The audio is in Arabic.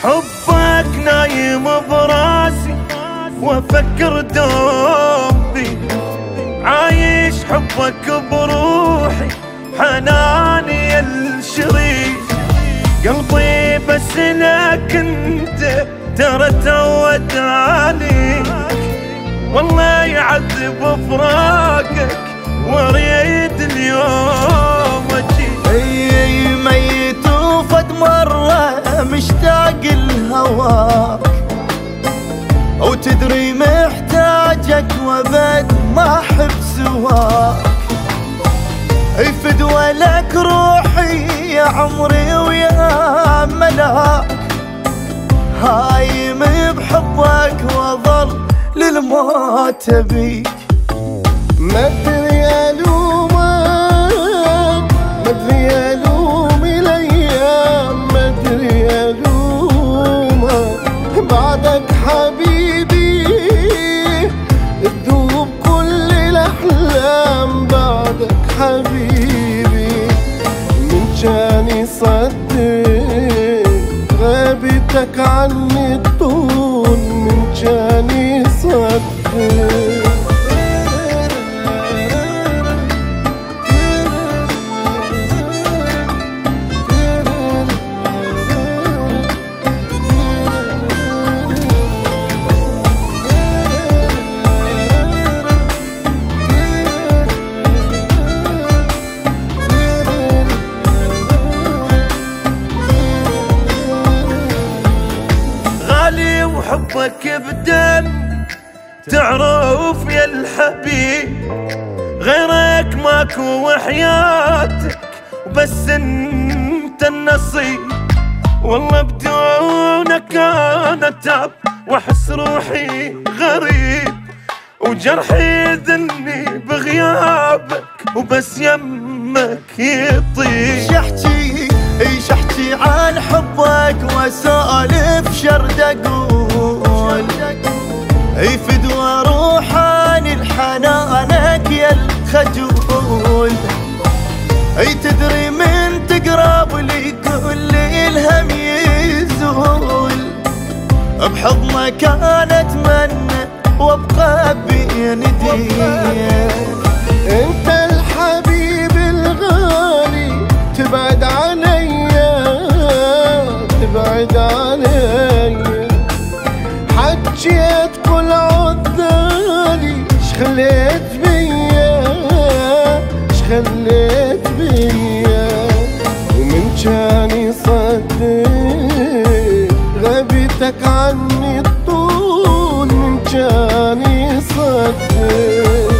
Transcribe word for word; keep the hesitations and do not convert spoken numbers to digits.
حبك نايم براسي وافكر دوم بي، عايش حبك بروحي حناني الشريك. قلبي بس لك انت ترى تعود عليك، والله يعذب فراقك واريد اليوم اجيك. اي ميت وفد مرة مشتاق لهواك، وتدري محتاجك وبد ما احب سواك. اي فدوى لك روحي يا عمري ويا ملاك، هايم بحبك واظل للموت بيك. ما ادري الومك، ما ادري الوم الايام، ما ادري الومك بعدك حبيبي تذوب كل الاحلام. بعدك حبيبي من جاني صدق غيبتك عني الطول، من جاني صدق. وحبك بدم تعرف يا الحبيب، غيرك ماكو وحياتك وبس انت النصيب. والله بدونك انا اتعب واحس روحي غريب، وجرحي ذني بغيابك وبس يمك يطيب. شحكي اي شحكي عن حبك واسولف شرد اقول، اي فدوى روحاني لحنانك يا الخجول. اي تدري من تقرب لي كل الهم يزول، بحضنك انا اتمنى وابقى بين ايديك. انت الحبيب الغالي تبعد عليا، تبعد عليا. حجيت كل عذالي شخليت بيا، شخليت بيا. ومن جاني صدق غيبتك عني الطول، من جاني صدق.